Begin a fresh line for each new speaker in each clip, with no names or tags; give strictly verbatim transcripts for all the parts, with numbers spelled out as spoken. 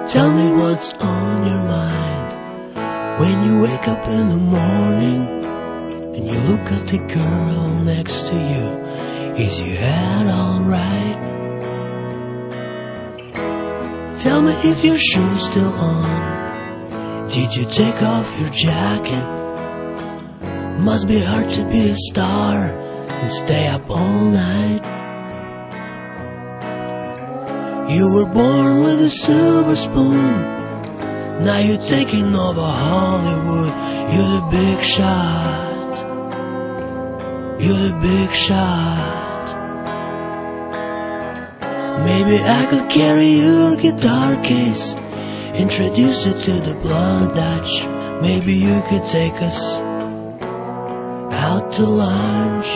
Tell me what's on your mind when you wake up in the morning and you look at the girl next to you. Is your head alright? Tell me if your shoes still on. Did you take off your jacket? Must be hard to be a star and stay up all night. You were born with a silver spoon. Now you're taking over Hollywood. You're the big shot. You're the big shot. Maybe I could carry your guitar case, introduce you to the blonde Dutch. Maybe you could take us out to lunch.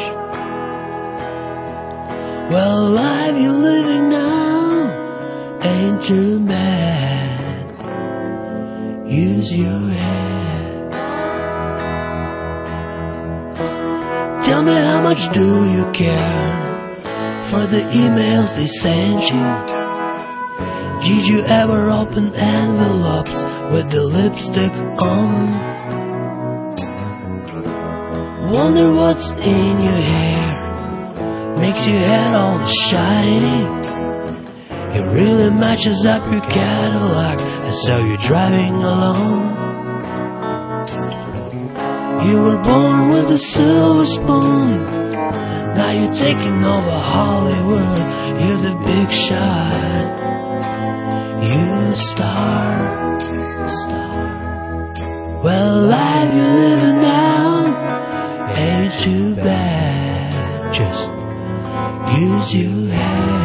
Well, the life you're living now ain't too bad. Use your head. Tell me, how much do you care for the emails they sent you? Did you ever open envelopes with the lipstick on? Wonder what's in your hair, makes your head all shiny. It really matches up your Cadillac, I saw you driving alone. You were born with a silver spoon. Now you're taking over Hollywood. You're the big shot. You star, star. Well, the life you're living now ain't too bad. Just use your head.